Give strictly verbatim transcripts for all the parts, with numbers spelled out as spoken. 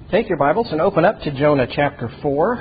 Take your Bibles and open up to Jonah chapter four.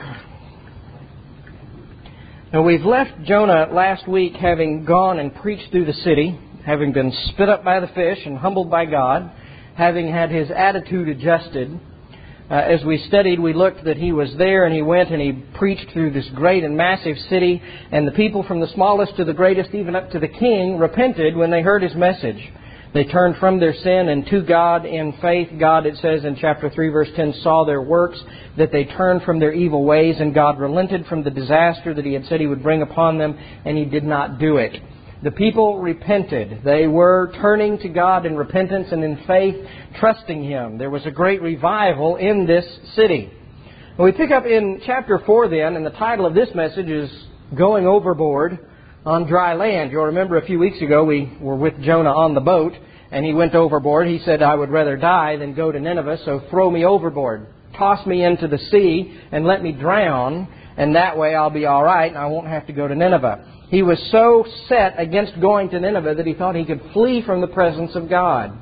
Now, we've left Jonah last week having gone and preached through the city, having been spit up by the fish and humbled by God, having had his attitude adjusted. Uh, as we studied, we looked that he was there and he went and he preached through this great and massive city, and the people from the smallest to the greatest, even up to the king, repented when they heard his message. They turned from their sin and to God in faith. God, it says in chapter three, verse ten, saw their works, that they turned from their evil ways, and God relented from the disaster that He had said He would bring upon them, and He did not do it. The people repented. They were turning to God in repentance and in faith, trusting Him. There was a great revival in this city. We pick up in chapter four then, and the title of this message is Going Overboard on Dry Land. You'll remember a few weeks ago we were with Jonah on the boat, and he went overboard. He said, I would rather die than go to Nineveh, so throw me overboard. Toss me into the sea and let me drown, and that way I'll be all right and I won't have to go to Nineveh. He was so set against going to Nineveh that he thought he could flee from the presence of God.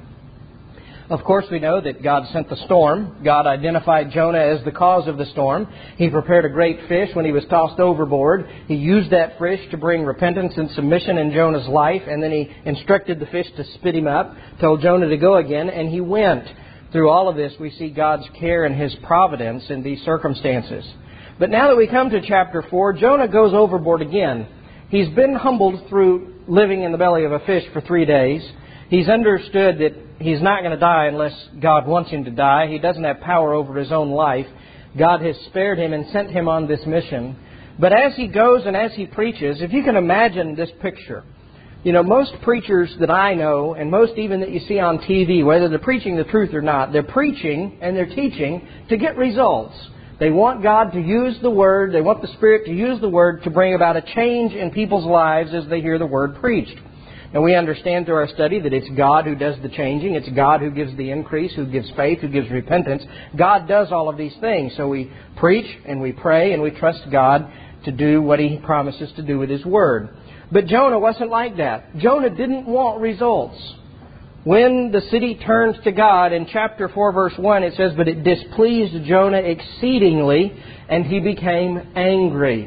Of course, we know that God sent the storm. God identified Jonah as the cause of the storm. He prepared a great fish when he was tossed overboard. He used that fish to bring repentance and submission in Jonah's life, and then he instructed the fish to spit him up, told Jonah to go again, and he went. Through all of this, we see God's care and His providence in these circumstances. But now that we come to chapter four, Jonah goes overboard again. He's been humbled through living in the belly of a fish for three days. He's understood that he's not going to die unless God wants him to die. He doesn't have power over his own life. God has spared him and sent him on this mission. But as he goes and as he preaches, if you can imagine this picture, you know, most preachers that I know, and most even that you see on T V, whether they're preaching the truth or not, they're preaching and they're teaching to get results. They want God to use the Word, they want the Spirit to use the Word to bring about a change in people's lives as they hear the Word preached. And we understand through our study that it's God who does the changing. It's God who gives the increase, who gives faith, who gives repentance. God does all of these things. So we preach and we pray and we trust God to do what He promises to do with His Word. But Jonah wasn't like that. Jonah didn't want results. When the city turns to God, in chapter four, verse one, it says, But it displeased Jonah exceedingly, and he became angry.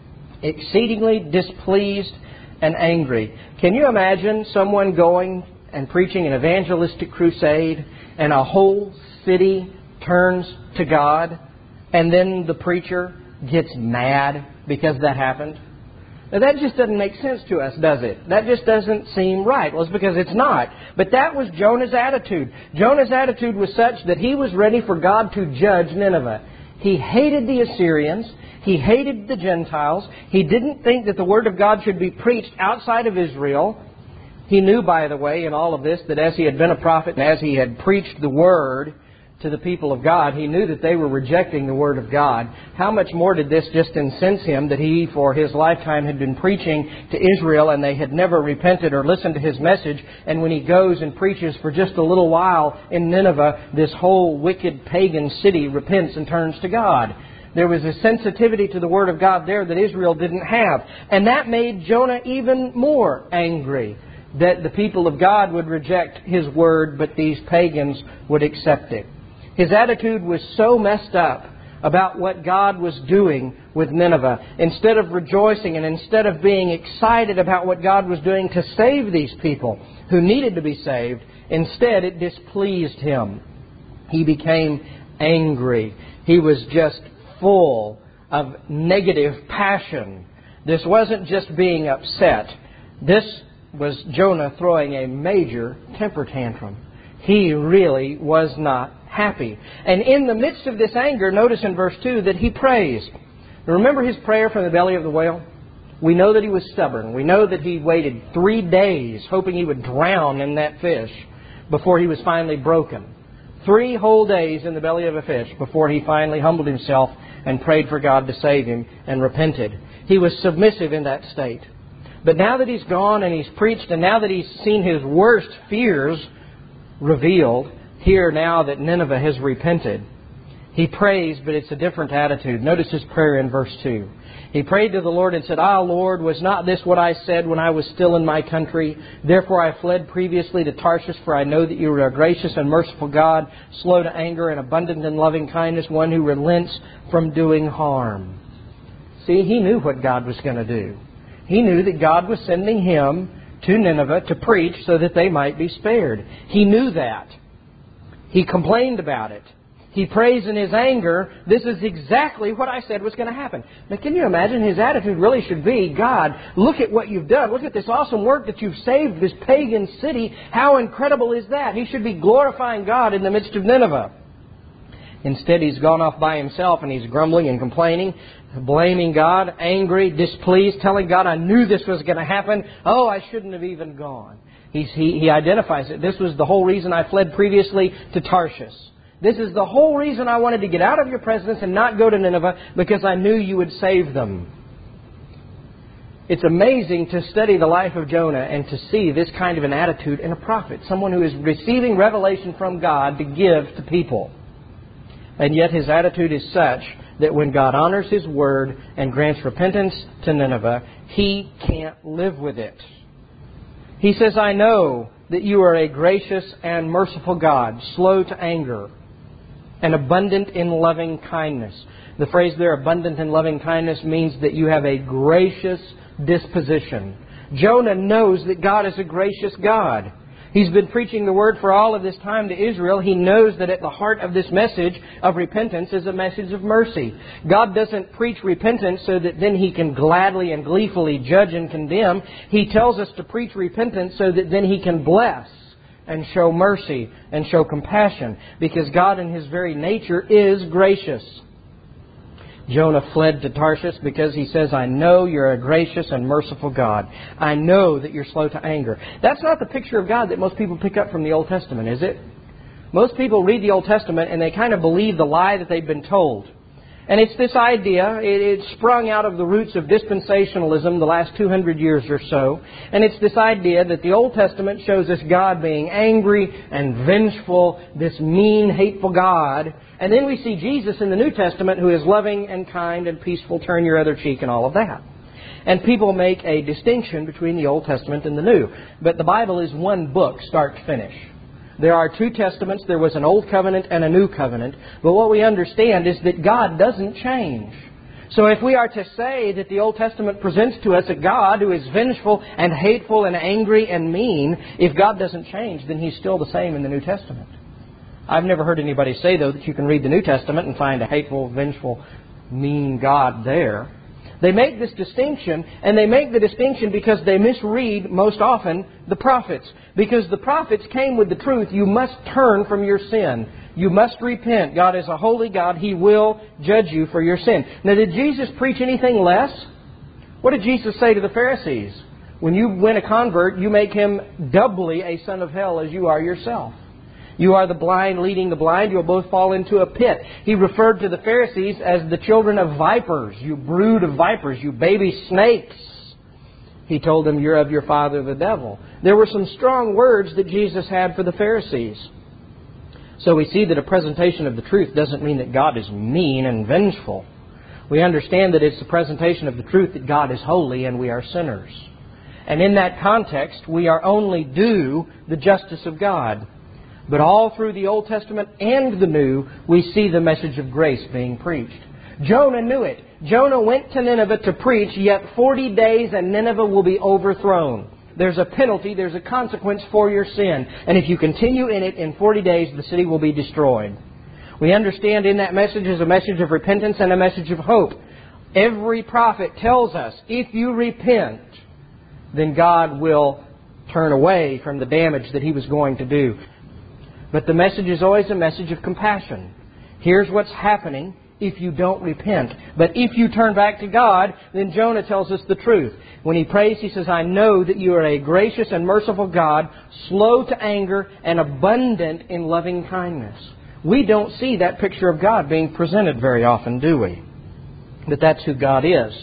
Exceedingly displeased and angry. Can you imagine someone going and preaching an evangelistic crusade and a whole city turns to God and then the preacher gets mad because that happened? Now that just doesn't make sense to us, does it? That just doesn't seem right. Well, it's because it's not. But that was Jonah's attitude. Jonah's attitude was such that he was ready for God to judge Nineveh. He hated the Assyrians. He hated the Gentiles. He didn't think that the Word of God should be preached outside of Israel. He knew, by the way, in all of this, that as he had been a prophet and as he had preached the Word to the people of God, he knew that they were rejecting the Word of God. How much more did this just incense him that he, for his lifetime, had been preaching to Israel and they had never repented or listened to his message. And when he goes and preaches for just a little while in Nineveh, this whole wicked pagan city repents and turns to God. There was a sensitivity to the Word of God there that Israel didn't have. And that made Jonah even more angry, that the people of God would reject His Word, but these pagans would accept it. His attitude was so messed up about what God was doing with Nineveh. Instead of rejoicing and instead of being excited about what God was doing to save these people who needed to be saved, instead it displeased him. He became angry. He was just full of negative passion. This wasn't just being upset. This was Jonah throwing a major temper tantrum. He really was not happy. And in the midst of this anger, notice in verse two that he prays. Remember his prayer from the belly of the whale? We know that he was stubborn. We know that he waited three days hoping he would drown in that fish before he was finally broken. Three whole days in the belly of a fish before he finally humbled himself and prayed for God to save him and repented. He was submissive in that state. But now that he's gone and he's preached, and now that he's seen his worst fears revealed, here now that Nineveh has repented, He prays, but it's a different attitude. Notice his prayer in verse two. He prayed to the Lord and said, "Ah, Lord, was not this what I said when I was still in my country? Therefore I fled previously to Tarshish, for I know that you are a gracious and merciful God, slow to anger and abundant in loving kindness, one who relents from doing harm." See, he knew what God was going to do. He knew that God was sending him to Nineveh to preach so that they might be spared. He knew that. He complained about it. He prays in his anger, "This is exactly what I said was going to happen." Now, can you imagine? His attitude really should be, "God, look at what you've done. Look at this awesome work that you've saved this pagan city. How incredible is that?" He should be glorifying God in the midst of Nineveh. Instead, he's gone off by himself and he's grumbling and complaining, blaming God, angry, displeased, telling God, "I knew this was going to happen. Oh, I shouldn't have even gone." He's, he, he identifies it. "This was the whole reason I fled previously to Tarshish. This is the whole reason I wanted to get out of your presence and not go to Nineveh, because I knew you would save them." It's amazing to study the life of Jonah and to see this kind of an attitude in a prophet, someone who is receiving revelation from God to give to people. And yet his attitude is such that when God honors His word and grants repentance to Nineveh, he can't live with it. He says, "I know that you are a gracious and merciful God, slow to anger, and abundant in loving kindness." The phrase there, abundant in loving kindness, means that you have a gracious disposition. Jonah knows that God is a gracious God. He's been preaching the Word for all of this time to Israel. He knows that at the heart of this message of repentance is a message of mercy. God doesn't preach repentance so that then He can gladly and gleefully judge and condemn. He tells us to preach repentance so that then He can bless and show mercy and show compassion, because God in His very nature is gracious. Jonah fled to Tarshish because he says, "I know you're a gracious and merciful God. I know that you're slow to anger." That's not the picture of God that most people pick up from the Old Testament, is it? Most people read the Old Testament and they kind of believe the lie that they've been told. And it's this idea, it, it sprung out of the roots of dispensationalism the last two hundred years or so. And it's this idea that the Old Testament shows us God being angry and vengeful, this mean, hateful God. And then we see Jesus in the New Testament, who is loving and kind and peaceful, turn your other cheek and all of that. And people make a distinction between the Old Testament and the New. But the Bible is one book, start to finish. There are two testaments. There was an Old Covenant and a New Covenant. But what we understand is that God doesn't change. So if we are to say that the Old Testament presents to us a God who is vengeful and hateful and angry and mean, if God doesn't change, then He's still the same in the New Testament. I've never heard anybody say, though, that you can read the New Testament and find a hateful, vengeful, mean God there. They make this distinction, and they make the distinction because they misread, most often, the prophets. Because the prophets came with the truth, you must turn from your sin. You must repent. God is a holy God. He will judge you for your sin. Now, did Jesus preach anything less? What did Jesus say to the Pharisees? When you win a convert, you make him doubly a son of hell as you are yourself. You are the blind leading the blind. You'll both fall into a pit. He referred to the Pharisees as the children of vipers. You brood of vipers. You baby snakes. He told them, "You're of your father the devil." There were some strong words that Jesus had for the Pharisees. So we see that a presentation of the truth doesn't mean that God is mean and vengeful. We understand that it's the presentation of the truth that God is holy and we are sinners. And in that context, we are only due the justice of God. But all through the Old Testament and the New, we see the message of grace being preached. Jonah knew it. Jonah went to Nineveh to preach, yet forty days and Nineveh will be overthrown. There's a penalty, there's a consequence for your sin. And if you continue in it, in forty days the city will be destroyed. We understand in that message is a message of repentance and a message of hope. Every prophet tells us, if you repent, then God will turn away from the damage that He was going to do. But the message is always a message of compassion. Here's what's happening if you don't repent. But if you turn back to God, then Jonah tells us the truth. When he prays, he says, "I know that you are a gracious and merciful God, slow to anger and abundant in loving kindness." We don't see that picture of God being presented very often, do we? But that's who God is.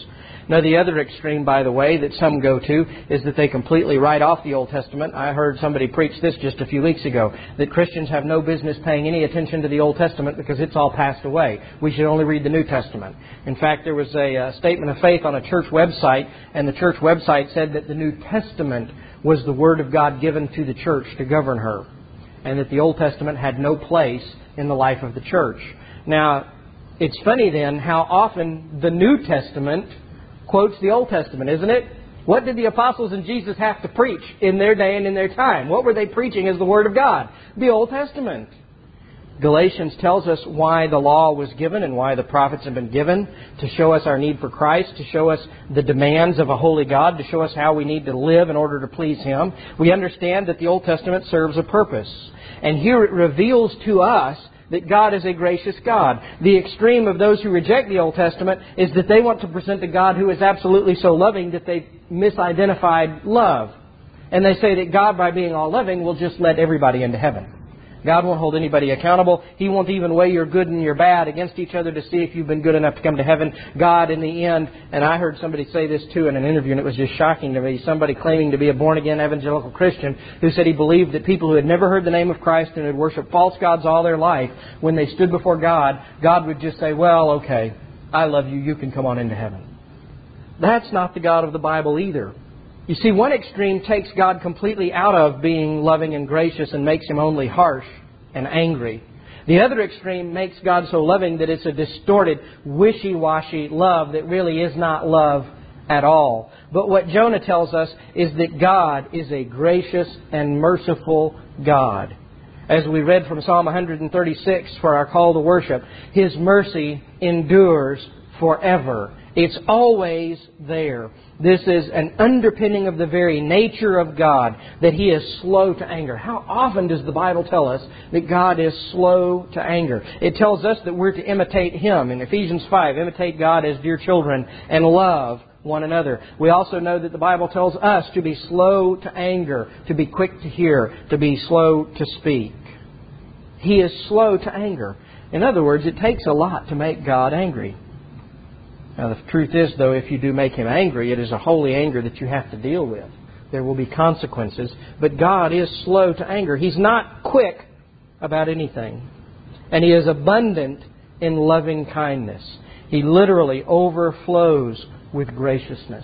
Now, the other extreme, by the way, that some go to is that they completely write off the Old Testament. I heard somebody preach this just a few weeks ago, that Christians have no business paying any attention to the Old Testament because it's all passed away. We should only read the New Testament. In fact, there was a, a statement of faith on a church website, and the church website said that the New Testament was the Word of God given to the church to govern her, and that the Old Testament had no place in the life of the church. Now, it's funny then how often the New Testament quotes the Old Testament, isn't it? What did the apostles and Jesus have to preach in their day and in their time? What were they preaching as the Word of God? The Old Testament. Galatians tells us why the law was given and why the prophets have been given, to show us our need for Christ, to show us the demands of a holy God, to show us how we need to live in order to please Him. We understand that the Old Testament serves a purpose. And here it reveals to us that God is a gracious God. The extreme of those who reject the Old Testament is that they want to present a God who is absolutely so loving that they've misidentified love. And they say that God, by being all loving, will just let everybody into heaven. God won't hold anybody accountable. He won't even weigh your good and your bad against each other to see if you've been good enough to come to heaven. God, in the end, and I heard somebody say this too in an interview, and it was just shocking to me, somebody claiming to be a born-again evangelical Christian who said he believed that people who had never heard the name of Christ and had worshipped false gods all their life, when they stood before God, God would just say, well, okay, I love you, you can come on into heaven. That's not the God of the Bible either. You see, one extreme takes God completely out of being loving and gracious and makes Him only harsh and angry. The other extreme makes God so loving that it's a distorted, wishy-washy love that really is not love at all. But what Jonah tells us is that God is a gracious and merciful God. As we read from Psalm one thirty-six for our call to worship, His mercy endures forever. It's always there. This is an underpinning of the very nature of God, that He is slow to anger. How often does the Bible tell us that God is slow to anger? It tells us that we're to imitate Him. In Ephesians five, imitate God as dear children and love one another. We also know that the Bible tells us to be slow to anger, to be quick to hear, to be slow to speak. He is slow to anger. In other words, it takes a lot to make God angry. Now, the truth is, though, if you do make Him angry, it is a holy anger that you have to deal with. There will be consequences. But God is slow to anger. He's not quick about anything. And He is abundant in loving kindness. He literally overflows with graciousness.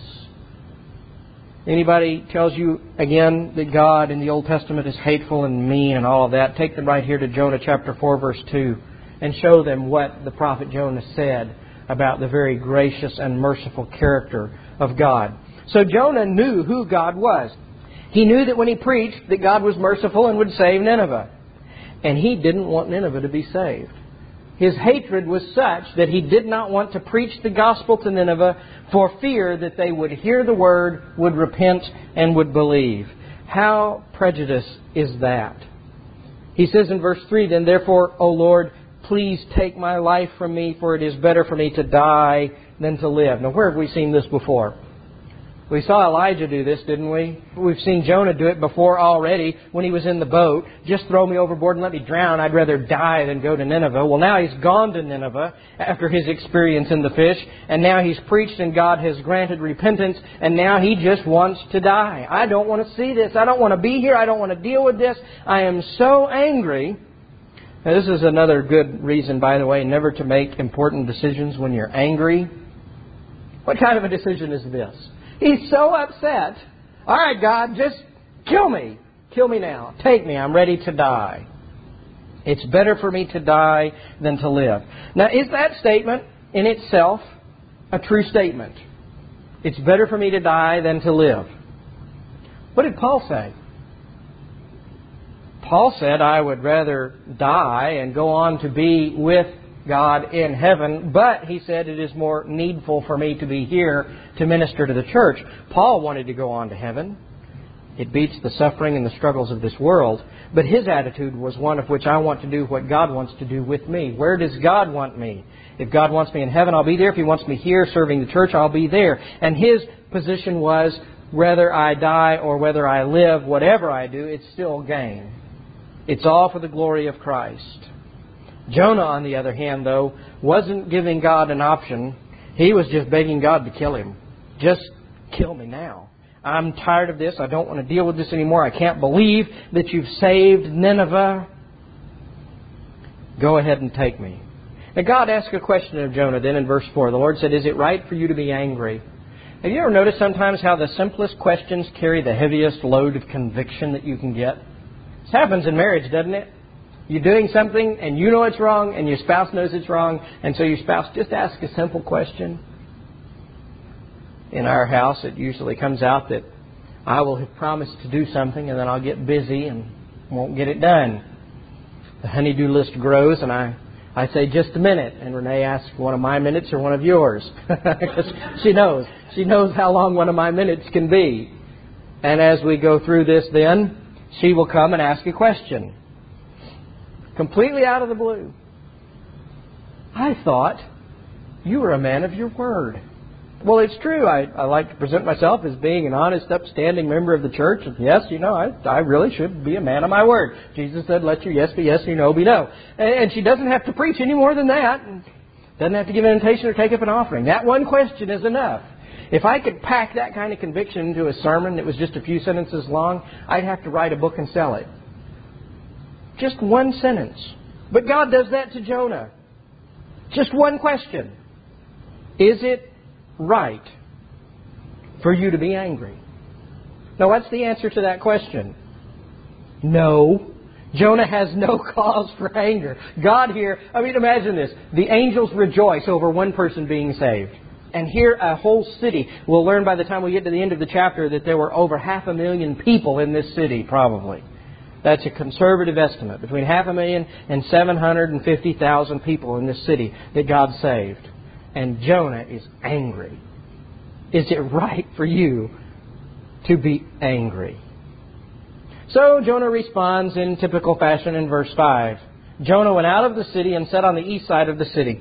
Anybody tells you, again, that God in the Old Testament is hateful and mean and all of that, take them right here to Jonah chapter four, verse two, and show them what the prophet Jonah said about the very gracious and merciful character of God. So Jonah knew who God was. He knew that when he preached that God was merciful and would save Nineveh. And he didn't want Nineveh to be saved. His hatred was such that he did not want to preach the gospel to Nineveh for fear that they would hear the word, would repent, and would believe. How prejudiced is that? He says in verse three, then therefore, O Lord, please take my life from me, for it is better for me to die than to live. Now, where have we seen this before? We saw Elijah do this, didn't we? We've seen Jonah do it before already when he was in the boat. Just throw me overboard and let me drown. I'd rather die than go to Nineveh. Well, now he's gone to Nineveh after his experience in the fish. And now he's preached and God has granted repentance. And now he just wants to die. I don't want to see this. I don't want to be here. I don't want to deal with this. I am so angry. Now, this is another good reason, by the way, never to make important decisions when you're angry. What kind of a decision is this? He's so upset. All right, God, just kill me. Kill me now. Take me. I'm ready to die. It's better for me to die than to live. Now, is that statement in itself a true statement? It's better for me to die than to live. What did Paul say? Paul said, I would rather die and go on to be with God in heaven, but he said it is more needful for me to be here to minister to the church. Paul wanted to go on to heaven. It beats the suffering and the struggles of this world, but his attitude was one of which I want to do what God wants to do with me. Where does God want me? If God wants me in heaven, I'll be there. If He wants me here serving the church, I'll be there. And his position was, whether I die or whether I live, whatever I do, it's still gain. It's all for the glory of Christ. Jonah, on the other hand, though, wasn't giving God an option. He was just begging God to kill him. Just kill me now. I'm tired of this. I don't want to deal with this anymore. I can't believe that you've saved Nineveh. Go ahead and take me. Now God asked a question of Jonah then in verse four. The Lord said, is it right for you to be angry? Have you ever noticed sometimes how the simplest questions carry the heaviest load of conviction that you can get? This happens in marriage, doesn't it? You're doing something and you know it's wrong and your spouse knows it's wrong, and so your spouse just asks a simple question. In our house, it usually comes out that I will have promised to do something and then I'll get busy and won't get it done. The honey-do list grows and I, I say, just a minute. And Renee asks, one of my minutes or one of yours? Because she knows. She knows how long one of my minutes can be. And as we go through this then, she will come and ask a question. Completely out of the blue. I thought you were a man of your word. Well, it's true. I, I like to present myself as being an honest, upstanding member of the church. And yes, you know, I, I really should be a man of my word. Jesus said, let your yes be yes, your no be no. And, and she doesn't have to preach any more than that. And doesn't have to give an invitation or take up an offering. That one question is enough. If I could pack that kind of conviction into a sermon that was just a few sentences long, I'd have to write a book and sell it. Just one sentence. But God does that to Jonah. Just one question. Is it right for you to be angry? Now, what's the answer to that question? No. Jonah has no cause for anger. God here, I mean, imagine this. The angels rejoice over one person being saved. And here a whole city. We'll learn by the time we get to the end of the chapter that there were over half a million people in this city, probably. That's a conservative estimate. Between half a million and seven hundred fifty thousand people in this city that God saved. And Jonah is angry. Is it right for you to be angry? So Jonah responds in typical fashion in verse five. Jonah went out of the city and sat on the east side of the city.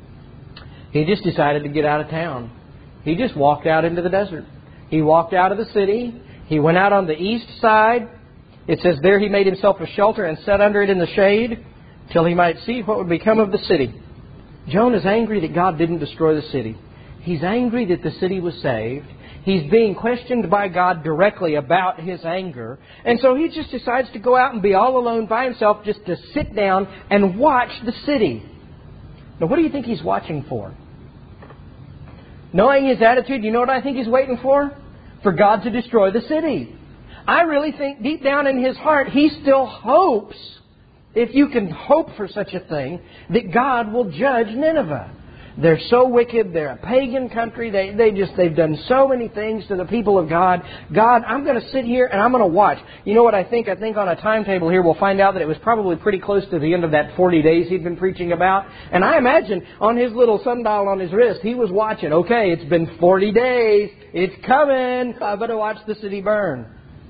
He just decided to get out of town. He just walked out into the desert. He walked out of the city. He went out on the east side. It says there he made himself a shelter and sat under it in the shade till he might see what would become of the city. Jonah's angry that God didn't destroy the city. He's angry that the city was saved. He's being questioned by God directly about his anger. And so he just decides to go out and be all alone by himself, just to sit down and watch the city. Now, what do you think he's watching for? Knowing his attitude, you know what I think he's waiting for? For God to destroy the city. I really think deep down in his heart, he still hopes, if you can hope for such a thing, that God will judge Nineveh. They're so wicked. They're a pagan country. They, they just, they've done so many things to the people of God. God, I'm going to sit here and I'm going to watch. You know what I think? I think on a timetable here we'll find out that it was probably pretty close to the end of that forty days he'd been preaching about. And I imagine on his little sundial on his wrist, he was watching. Okay, it's been forty days. It's coming. I better watch the city burn.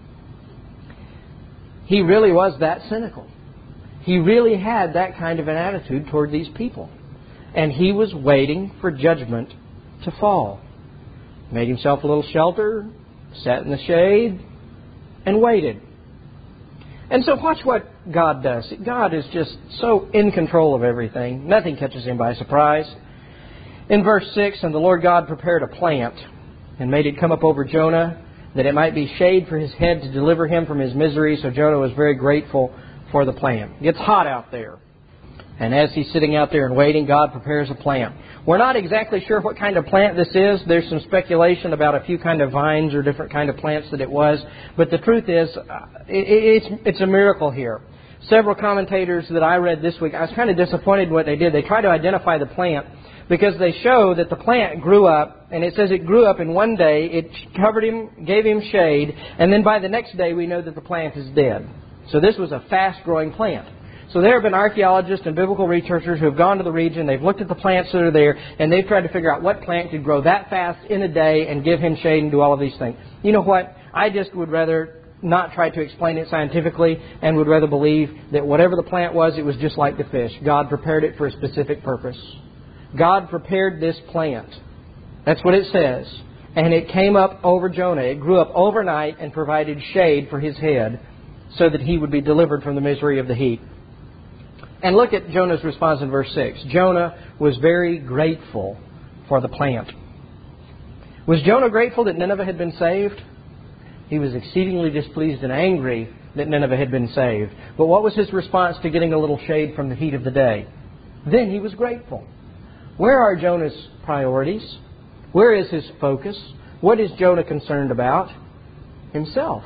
He really was that cynical. He really had that kind of an attitude toward these people. And he was waiting for judgment to fall. Made himself a little shelter, sat in the shade, and waited. And so watch what God does. God is just so in control of everything. Nothing catches him by surprise. In verse six, and the Lord God prepared a plant and made it come up over Jonah, that it might be shade for his head to deliver him from his misery. So Jonah was very grateful for the plant. It gets hot out there. And as he's sitting out there and waiting, God prepares a plant. We're not exactly sure what kind of plant this is. There's some speculation about a few kind of vines or different kind of plants that it was. But the truth is, it's, it's a miracle here. Several commentators that I read this week, I was kind of disappointed in what they did. They tried to identify the plant because they show that the plant grew up, and it says it grew up in one day. It covered him, gave him shade, and then by the next day we know that the plant is dead. So this was a fast-growing plant. So there have been archaeologists and biblical researchers who have gone to the region, they've looked at the plants that are there, and they've tried to figure out what plant could grow that fast in a day and give him shade and do all of these things. You know what? I just would rather not try to explain it scientifically and would rather believe that whatever the plant was, it was just like the fish. God prepared it for a specific purpose. God prepared this plant. That's what it says. And it came up over Jonah. It grew up overnight and provided shade for his head so that he would be delivered from the misery of the heat. And look at Jonah's response in verse six. Jonah was very grateful for the plant. Was Jonah grateful that Nineveh had been saved? He was exceedingly displeased and angry that Nineveh had been saved. But what was his response to getting a little shade from the heat of the day? Then he was grateful. Where are Jonah's priorities? Where is his focus? What is Jonah concerned about? Himself.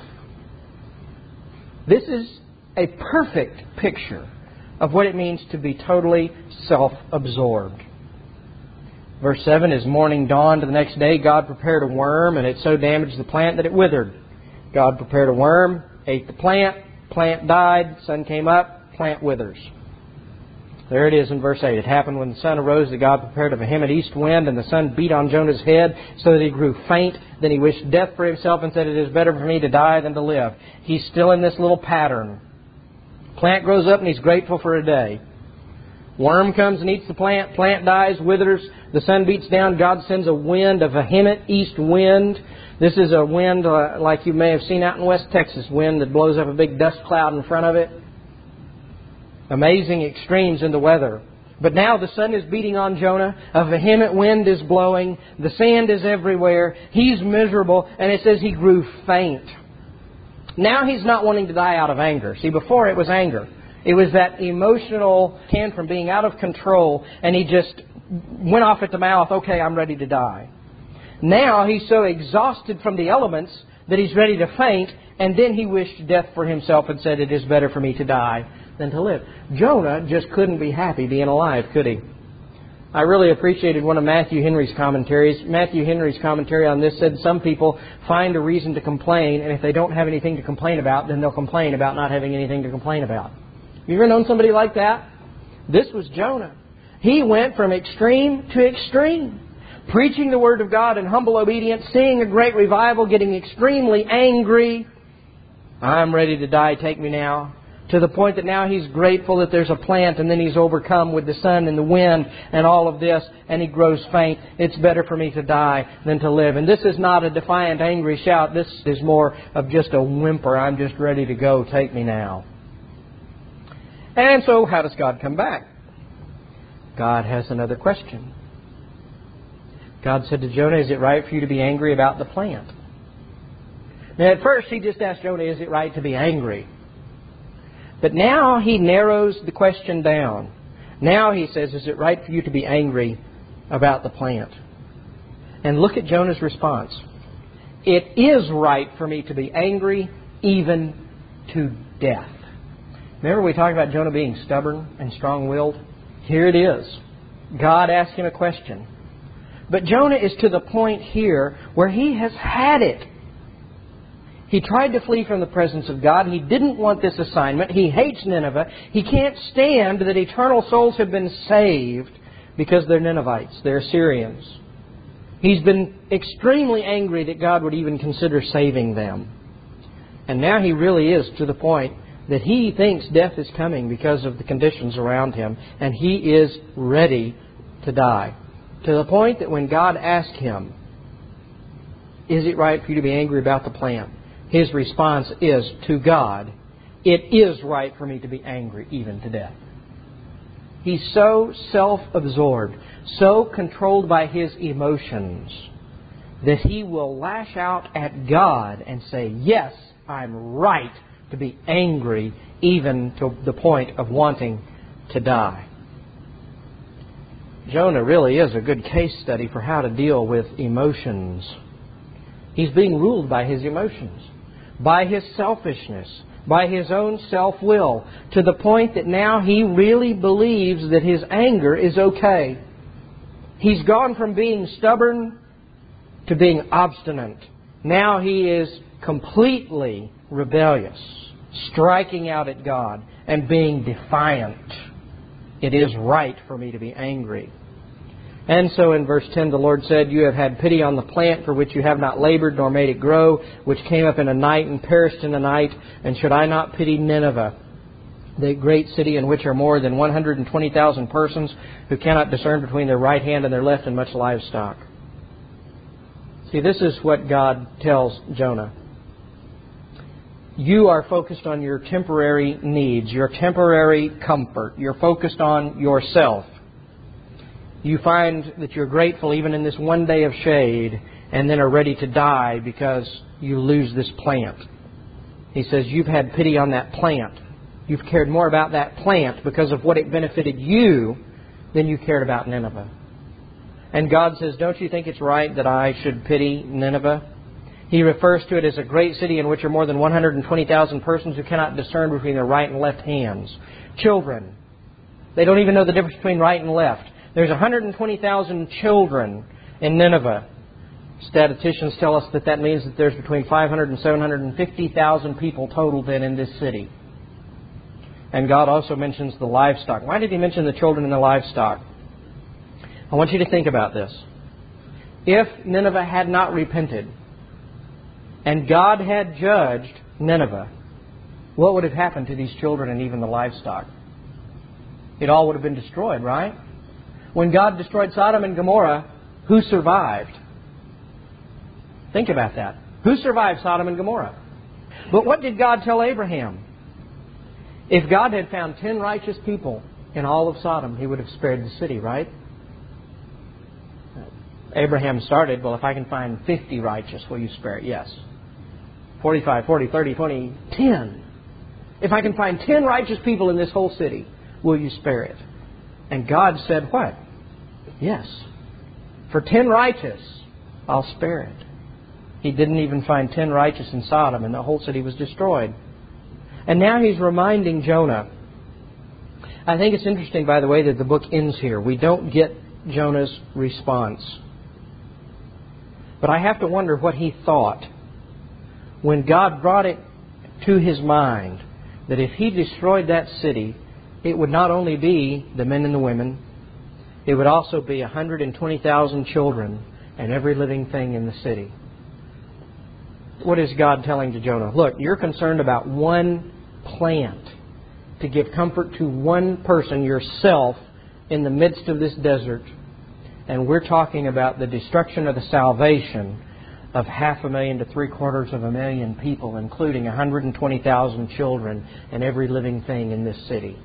This is a perfect picture of what it means to be totally self-absorbed. Verse seven, as morning dawned the next day, God prepared a worm, and it so damaged the plant that it withered. God prepared a worm, ate the plant, plant died, sun came up, plant withers. There it is in verse eight. It happened when the sun arose that God prepared a vehement east wind, and the sun beat on Jonah's head so that he grew faint. Then he wished death for himself and said, it is better for me to die than to live. He's still in this little pattern. Plant grows up and he's grateful for a day. Worm comes and eats the plant. Plant dies, withers. The sun beats down. God sends a wind, a vehement east wind. This is a wind uh, like you may have seen out in West Texas, wind that blows up a big dust cloud in front of it. Amazing extremes in the weather. But now the sun is beating on Jonah. A vehement wind is blowing. The sand is everywhere. He's miserable. And it says he grew faint. Now he's not wanting to die out of anger. See, before it was anger. It was that emotional tantrum being out of control, and he just went off at the mouth, okay, I'm ready to die. Now he's so exhausted from the elements that he's ready to faint, and then he wished death for himself and said, it is better for me to die than to live. Jonah just couldn't be happy being alive, could he? I really appreciated one of Matthew Henry's commentaries. Matthew Henry's commentary on this said some people find a reason to complain, and if they don't have anything to complain about, then they'll complain about not having anything to complain about. You ever known somebody like that? This was Jonah. He went from extreme to extreme. Preaching the Word of God in humble obedience, seeing a great revival, getting extremely angry. I'm ready to die, take me now. To the point that now he's grateful that there's a plant, and then he's overcome with the sun and the wind and all of this, and he grows faint. It's better for me to die than to live. And this is not a defiant, angry shout. This is more of just a whimper. I'm just ready to go, take me now. And so, how does God come back? God has another question. God said to Jonah, is it right for you to be angry about the plant? Now, at first, he just asked Jonah, is it right to be angry? But now he narrows the question down. Now he says, is it right for you to be angry about the plant? And look at Jonah's response. It is right for me to be angry, even to death. Remember we talked about Jonah being stubborn and strong-willed? Here it is. God asked him a question. But Jonah is to the point here where he has had it. He tried to flee from the presence of God. He didn't want this assignment. He hates Nineveh. He can't stand that eternal souls have been saved because they're Ninevites, they're Assyrians. He's been extremely angry that God would even consider saving them. And now he really is to the point that he thinks death is coming because of the conditions around him, and he is ready to die. To the point that when God asked him, is it right for you to be angry about the plant? His response is, to God, it is right for me to be angry even to death. He's so self-absorbed, so controlled by his emotions, that he will lash out at God and say, yes, I'm right to be angry even to the point of wanting to die. Jonah really is a good case study for how to deal with emotions. He's being ruled by his emotions, by his selfishness, by his own self-will, to the point that now he really believes that his anger is okay. He's gone from being stubborn to being obstinate. Now he is completely rebellious, striking out at God and being defiant. It is right for me to be angry. And so in verse ten, the Lord said, you have had pity on the plant for which you have not labored nor made it grow, which came up in a night and perished in a night. And should I not pity Nineveh, the great city in which are more than one hundred twenty thousand persons who cannot discern between their right hand and their left and much livestock? See, this is what God tells Jonah. You are focused on your temporary needs, your temporary comfort. You're focused on yourself. You find that you're grateful even in this one day of shade, and then are ready to die because you lose this plant. He says, you've had pity on that plant. You've cared more about that plant because of what it benefited you than you cared about Nineveh. And God says, don't you think it's right that I should pity Nineveh? He refers to it as a great city in which are more than one hundred twenty thousand persons who cannot discern between their right and left hands. Children. They don't even know the difference between right and left. There's one hundred twenty thousand children in Nineveh. Statisticians tell us that that means that there's between five hundred and seven hundred fifty thousand people total then in this city. And God also mentions the livestock. Why did He mention the children and the livestock? I want you to think about this. If Nineveh had not repented, and God had judged Nineveh, what would have happened to these children and even the livestock? It all would have been destroyed, right? When God destroyed Sodom and Gomorrah, who survived? Think about that. Who survived Sodom and Gomorrah? But what did God tell Abraham? If God had found ten righteous people in all of Sodom, He would have spared the city, right? Abraham started, well, if I can find fifty righteous, will you spare it? Yes. forty-five, forty, thirty, twenty, ten. If I can find ten righteous people in this whole city, will you spare it? And God said what? Yes. For ten righteous, I'll spare it. He didn't even find ten righteous in Sodom, and the whole city was destroyed. And now He's reminding Jonah. I think it's interesting, by the way, that the book ends here. We don't get Jonah's response. But I have to wonder what he thought when God brought it to his mind that if He destroyed that city, it would not only be the men and the women, it would also be one hundred twenty thousand children and every living thing in the city. What is God telling to Jonah? Look, you're concerned about one plant to give comfort to one person, yourself, in the midst of this desert. And we're talking about the destruction of the salvation of half a million to three quarters of a million people, including one hundred twenty thousand children and every living thing in this city.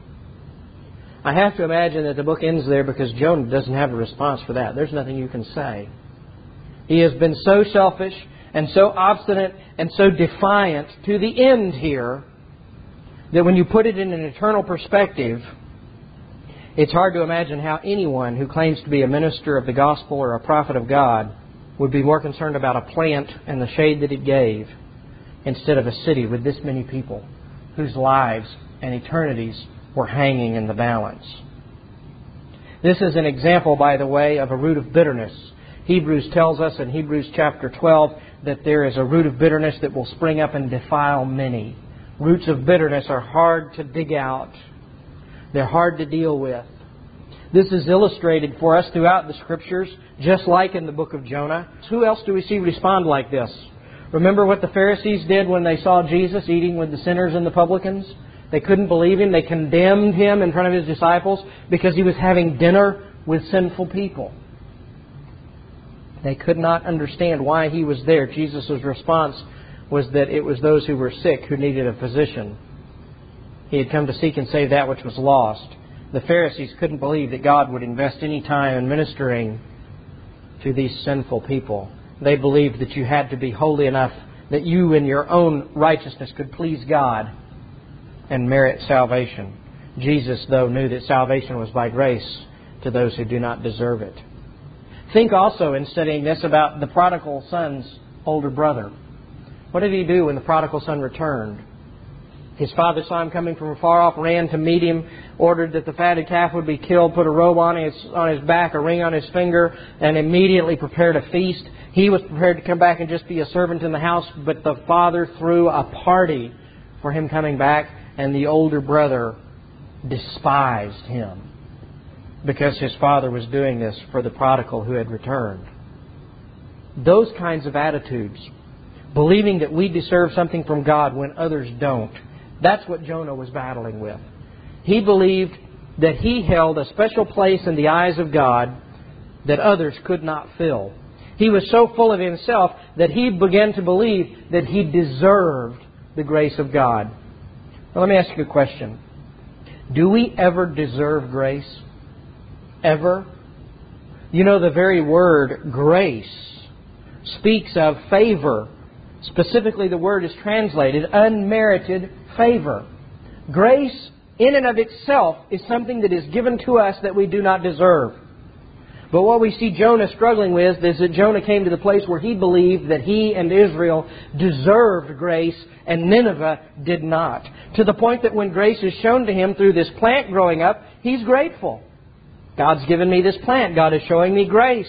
I have to imagine that the book ends there because Jonah doesn't have a response for that. There's nothing you can say. He has been so selfish and so obstinate and so defiant to the end here that when you put it in an eternal perspective, it's hard to imagine how anyone who claims to be a minister of the gospel or a prophet of God would be more concerned about a plant and the shade that it gave instead of a city with this many people whose lives and eternities were hanging in the balance. This is an example, by the way, of a root of bitterness. Hebrews tells us in Hebrews chapter twelve that there is a root of bitterness that will spring up and defile many. Roots of bitterness are hard to dig out. They're hard to deal with. This is illustrated for us throughout the Scriptures, just like in the book of Jonah. Who else do we see respond like this? Remember what the Pharisees did when they saw Jesus eating with the sinners and the publicans? They couldn't believe Him. They condemned Him in front of His disciples because He was having dinner with sinful people. They could not understand why He was there. Jesus' response was that it was those who were sick who needed a physician. He had come to seek and save that which was lost. The Pharisees couldn't believe that God would invest any time in ministering to these sinful people. They believed that you had to be holy enough that you in your own righteousness could please God and merit salvation. Jesus, though, knew that salvation was by grace to those who do not deserve it. Think also, in studying this, about the prodigal son's older brother. What did he do when the prodigal son returned? His father saw him coming from afar off, ran to meet him, ordered that the fatted calf would be killed, put a robe on his, on his back, a ring on his finger, and immediately prepared a feast. He was prepared to come back and just be a servant in the house, but the father threw a party for him coming back, and the older brother despised him because his father was doing this for the prodigal who had returned. Those kinds of attitudes, believing that we deserve something from God when others don't, that's what Jonah was battling with. He believed that he held a special place in the eyes of God that others could not fill. He was so full of himself that he began to believe that he deserved the grace of God. Now, let me ask you a question. Do we ever deserve grace? Ever? You know, the very word grace speaks of favor. Specifically, the word is translated unmerited favor. Grace in and of itself is something that is given to us that we do not deserve. But what we see Jonah struggling with is that Jonah came to the place where he believed that he and Israel deserved grace and Nineveh did not. To the point that when grace is shown to him through this plant growing up, he's grateful. God's given me this plant. God is showing me grace.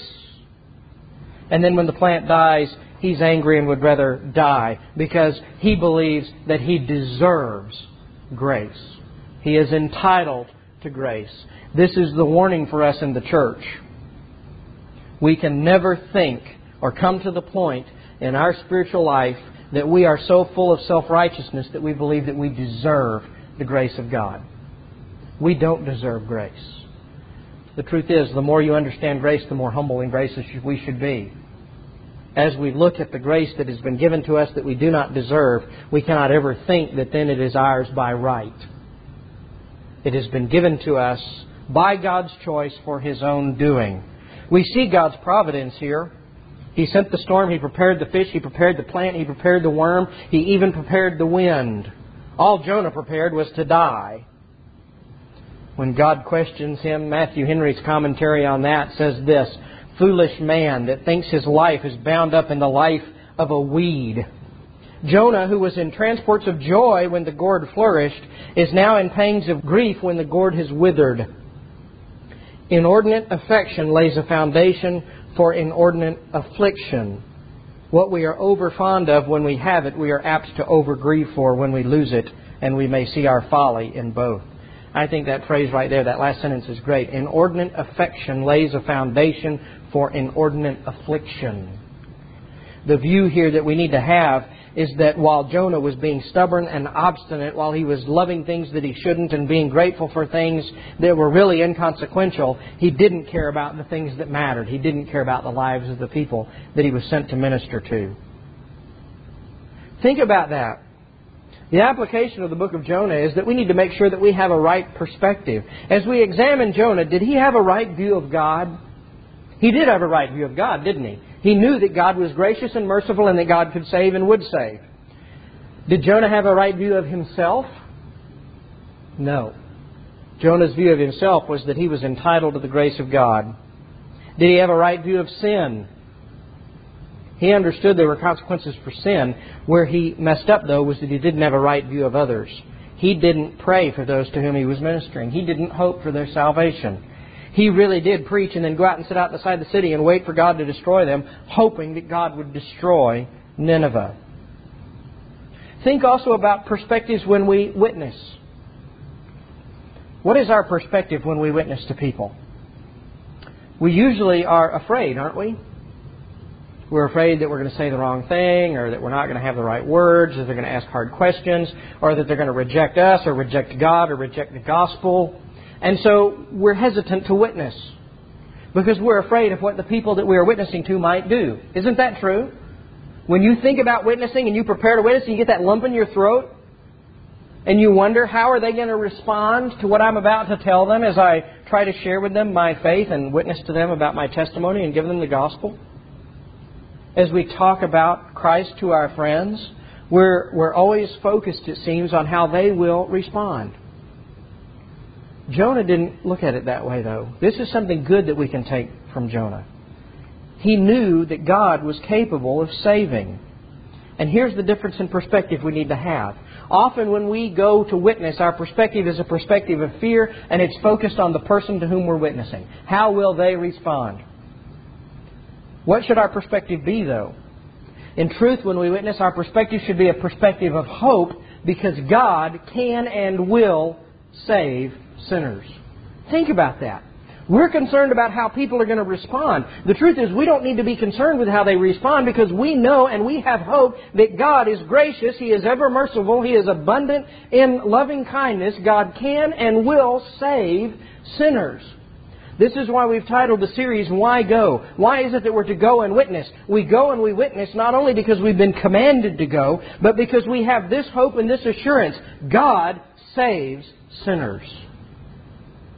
And then when the plant dies, he's angry and would rather die because he believes that he deserves grace. He is entitled to grace. This is the warning for us in the church. We can never think or come to the point in our spiritual life that we are so full of self-righteousness that we believe that we deserve the grace of God. We don't deserve grace. The truth is, the more you understand grace, the more humble in grace we should be. As we look at the grace that has been given to us that we do not deserve, we cannot ever think that then it is ours by right. It has been given to us by God's choice for His own doing. We see God's providence here. He sent the storm, He prepared the fish, He prepared the plant, He prepared the worm, He even prepared the wind. All Jonah prepared was to die. When God questions him, Matthew Henry's commentary on that says this: "Foolish man that thinks his life is bound up in the life of a weed." Jonah, who was in transports of joy when the gourd flourished, is now in pangs of grief when the gourd has withered. Inordinate affection lays a foundation for inordinate affliction. What we are over fond of when we have it, we are apt to over grieve for when we lose it, and we may see our folly in both. I think that phrase right there, that last sentence is great. Inordinate affection lays a foundation for inordinate affliction. The view here that we need to have is that while Jonah was being stubborn and obstinate, while he was loving things that he shouldn't and being grateful for things that were really inconsequential, he didn't care about the things that mattered. He didn't care about the lives of the people that he was sent to minister to. Think about that. The application of the book of Jonah is that we need to make sure that we have a right perspective. As we examine Jonah, did he have a right view of God? He did have a right view of God, didn't he? He knew that God was gracious and merciful and that God could save and would save. Did Jonah have a right view of himself? No. Jonah's view of himself was that he was entitled to the grace of God. Did he have a right view of sin? He understood there were consequences for sin. Where he messed up, though, was that he didn't have a right view of others. He didn't pray for those to whom he was ministering. He didn't hope for their salvation. He really did preach and then go out and sit out beside the city and wait for God to destroy them, hoping that God would destroy Nineveh. Think also about perspectives when we witness. What is our perspective when we witness to people? We usually are afraid, aren't we? We're afraid that we're going to say the wrong thing, or that we're not going to have the right words, that they're going to ask hard questions, or that they're going to reject us, or reject God, or reject the gospel. And so we're hesitant to witness because we're afraid of what the people that we are witnessing to might do. Isn't that true? When you think about witnessing and you prepare to witness and you get that lump in your throat and you wonder, how are they going to respond to what I'm about to tell them as I try to share with them my faith and witness to them about my testimony and give them the gospel? As we talk about Christ to our friends, we're, we're always focused, it seems, on how they will respond. Jonah didn't look at it that way, though. This is something good that we can take from Jonah. He knew that God was capable of saving. And here's the difference in perspective we need to have. Often when we go to witness, our perspective is a perspective of fear, and it's focused on the person to whom we're witnessing. How will they respond? What should our perspective be, though? In truth, when we witness, our perspective should be a perspective of hope, because God can and will save sinners. Think about that. We're concerned about how people are going to respond. The truth is, we don't need to be concerned with how they respond, because we know and we have hope that God is gracious. He is ever merciful. He is abundant in loving kindness. God can and will save sinners. This is why we've titled the series, Why Go? Why is it that we're to go and witness? We go and we witness not only because we've been commanded to go, but because we have this hope and this assurance. God saves sinners.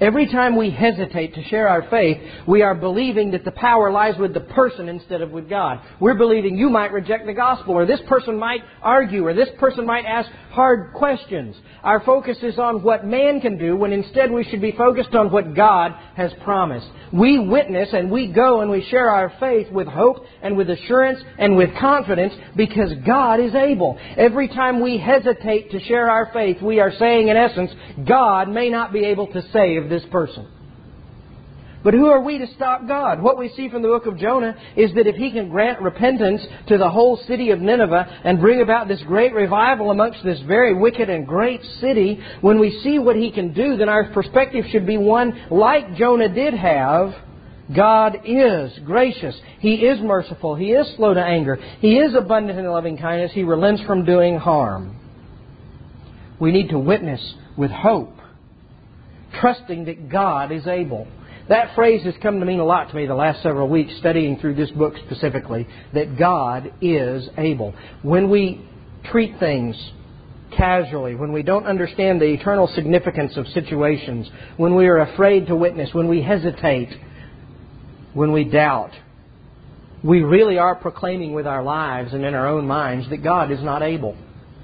Every time we hesitate to share our faith, we are believing that the power lies with the person instead of with God. We're believing you might reject the gospel, or this person might argue, or this person might ask hard questions. Our focus is on what man can do, when instead we should be focused on what God has promised. We witness and we go and we share our faith with hope and with assurance and with confidence because God is able. Every time we hesitate to share our faith, we are saying in essence, God may not be able to save this person. But who are we to stop God? What we see from the book of Jonah is that if He can grant repentance to the whole city of Nineveh and bring about this great revival amongst this very wicked and great city, when we see what He can do, then our perspective should be one like Jonah did have. God is gracious. He is merciful. He is slow to anger. He is abundant in loving kindness. He relents from doing harm. We need to witness with hope, trusting that God is able. That phrase has come to mean a lot to me the last several weeks studying through this book specifically, that God is able. When we treat things casually, when we don't understand the eternal significance of situations, when we are afraid to witness, when we hesitate, when we doubt, we really are proclaiming with our lives and in our own minds that God is not able.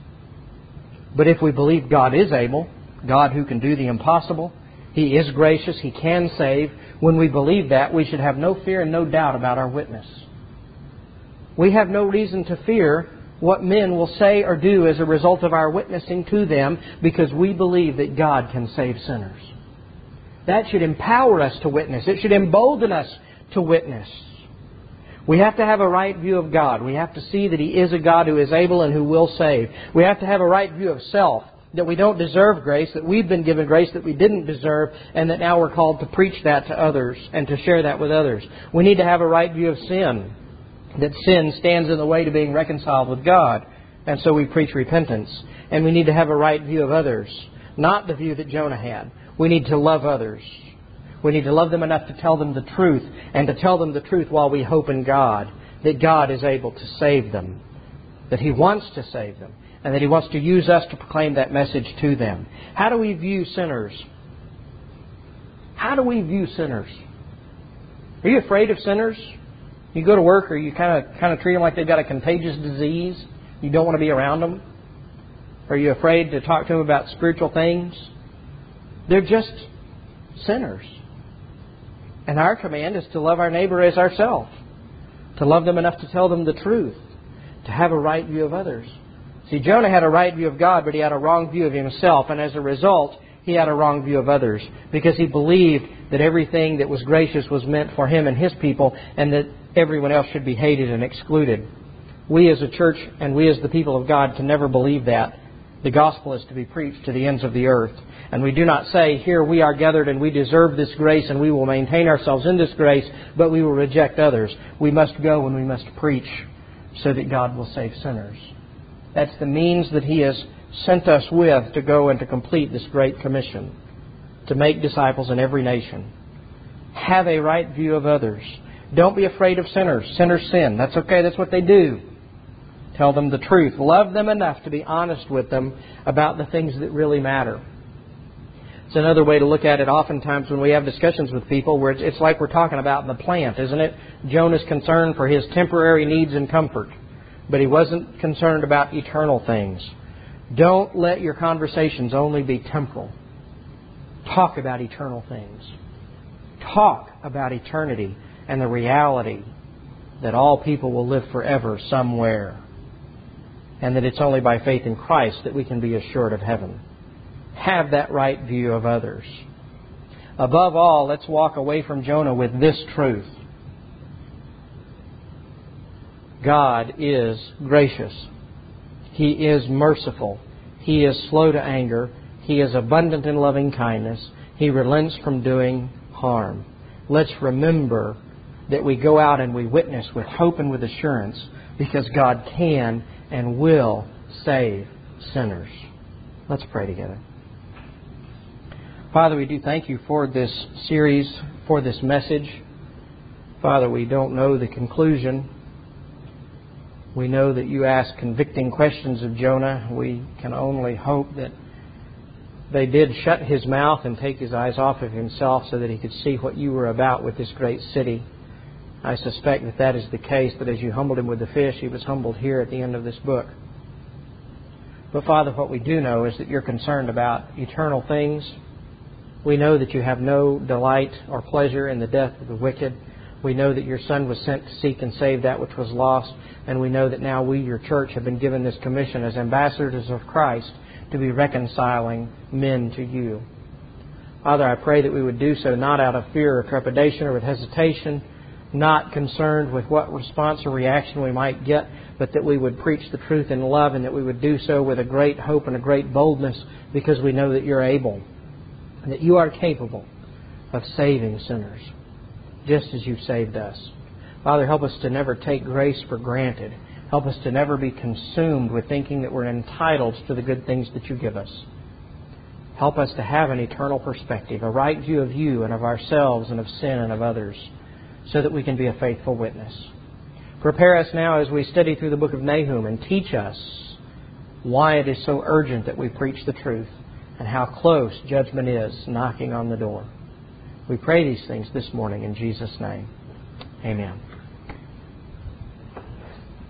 But if we believe God is able, God who can do the impossible, He is gracious, He can save. When we believe that, we should have no fear and no doubt about our witness. We have no reason to fear what men will say or do as a result of our witnessing to them, because we believe that God can save sinners. That should empower us to witness. It should embolden us to witness. We have to have a right view of God. We have to see that He is a God who is able and who will save. We have to have a right view of self, that we don't deserve grace, that we've been given grace that we didn't deserve, and that now we're called to preach that to others and to share that with others. We need to have a right view of sin, that sin stands in the way to being reconciled with God, and so we preach repentance. And we need to have a right view of others, not the view that Jonah had. We need to love others. We need to love them enough to tell them the truth, and to tell them the truth while we hope in God, that God is able to save them, that He wants to save them, and that He wants to use us to proclaim that message to them. How do we view sinners? How do we view sinners? Are you afraid of sinners? You go to work, or you kind of kind of treat them like they've got a contagious disease. You don't want to be around them. Are you afraid to talk to them about spiritual things? They're just sinners. And our command is to love our neighbor as ourselves, to love them enough to tell them the truth, to have a right view of others. See, Jonah had a right view of God, but he had a wrong view of himself. And as a result, he had a wrong view of others, because he believed that everything that was gracious was meant for him and his people, and that everyone else should be hated and excluded. We as a church and we as the people of God can never believe that. The gospel is to be preached to the ends of the earth. And we do not say, here we are gathered and we deserve this grace and we will maintain ourselves in this grace, but we will reject others. We must go and we must preach so that God will save sinners. That's the means that He has sent us with to go and to complete this great commission, to make disciples in every nation. Have a right view of others. Don't be afraid of sinners. Sinners sin. That's okay. That's what they do. Tell them the truth. Love them enough to be honest with them about the things that really matter. It's another way to look at it oftentimes when we have discussions with people where it's, it's like we're talking about the plant, isn't it? Jonah's concerned for his temporary needs and comfort, but he wasn't concerned about eternal things. Don't let your conversations only be temporal. Talk about eternal things. Talk about eternity and the reality that all people will live forever somewhere, and that it's only by faith in Christ that we can be assured of heaven. Have that right view of others. Above all, let's walk away from Jonah with this truth. God is gracious. He is merciful. He is slow to anger. He is abundant in loving kindness. He relents from doing harm. Let's remember that we go out and we witness with hope and with assurance, because God can and will save sinners. Let's pray together. Father, we do thank You for this series, for this message. Father, we don't know the conclusion. We know that You ask convicting questions of Jonah. We can only hope that they did shut his mouth and take his eyes off of himself so that he could see what you were about with this great city. I suspect that that is the case, that as you humbled him with the fish, he was humbled here at the end of this book. But Father, what we do know is that you're concerned about eternal things. We know that you have no delight or pleasure in the death of the wicked. We know that your Son was sent to seek and save that which was lost. And we know that now we, your church, have been given this commission as ambassadors of Christ to be reconciling men to you. Father, I pray that we would do so not out of fear or trepidation or with hesitation, not concerned with what response or reaction we might get, but that we would preach the truth in love, and that we would do so with a great hope and a great boldness, because we know that you're able, and that you are capable of saving sinners, just as you've saved us. Father, help us to never take grace for granted. Help us to never be consumed with thinking that we're entitled to the good things that you give us. Help us to have an eternal perspective, a right view of you and of ourselves and of sin and of others, so that we can be a faithful witness. Prepare us now as we study through the book of Nahum, and teach us why it is so urgent that we preach the truth and how close judgment is knocking on the door. We pray these things this morning in Jesus' name. Amen.